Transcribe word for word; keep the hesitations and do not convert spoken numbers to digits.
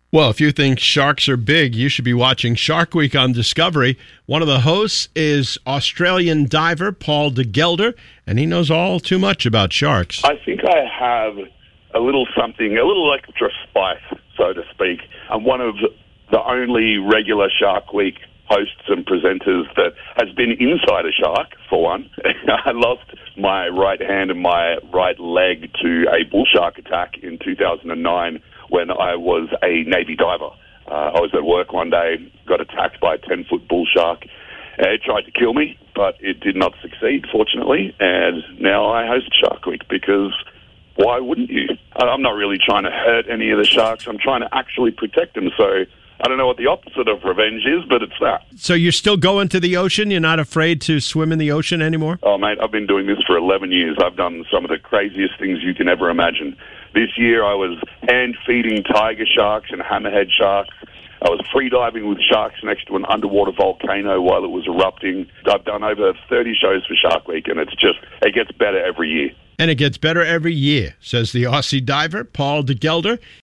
Well, if you think sharks are big, you should be watching Shark Week on Discovery. One of the hosts is Australian diver Paul de Gelder, and he knows all too much about sharks. I think I have a little something, a little extra spice, so to speak. I'm one of the only regular Shark Week hosts and presenters that has been inside a shark, for one. I lost my right hand and my right leg to a bull shark attack in two thousand nine when I was a Navy diver. Uh, I was at work one day, got attacked by a ten-foot bull shark. Uh, it tried to kill me, but it did not succeed, fortunately, and now I host Shark Week because why wouldn't you? I'm not really trying to hurt any of the sharks. I'm trying to actually protect them, so I don't know what the opposite of revenge is, but it's that. So you're still going to the ocean? You're not afraid to swim in the ocean anymore? Oh, mate, I've been doing this for eleven years. I've done some of the craziest things you can ever imagine. This year I was hand-feeding tiger sharks and hammerhead sharks. I was free-diving with sharks next to an underwater volcano while it was erupting. I've done over thirty shows for Shark Week, and it's just, it gets better every year. And it gets better every year, says the Aussie diver, Paul de Gelder.